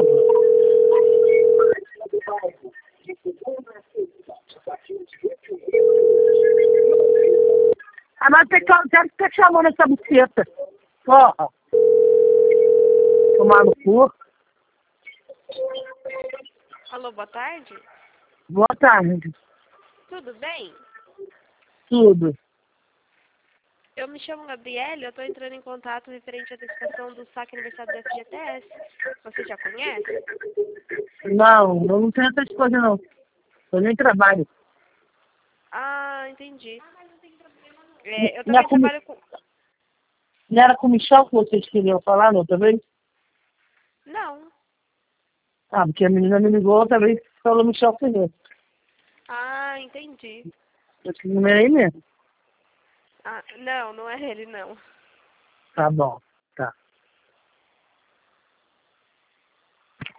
Ah, mas tem que ficar chamando essa buceta. Porra. Tomar no cu. Alô, boa tarde. Boa tarde. Tudo bem? Tudo. Eu me chamo Gabriela e eu estou entrando em contato referente à antecipação do saque aniversário da FGTS. Você já conhece? Não, eu não tenho essas coisas não. Eu nem trabalho. Ah, entendi. Eu Não, também trabalho com... não era com o Michel que vocês queriam falar, não, também? Não. Ah, porque a menina me ligou também falou Michel Ferreira. Ah, entendi. Esse número aí mesmo. Ah, não, não é ele, não. Tá bom.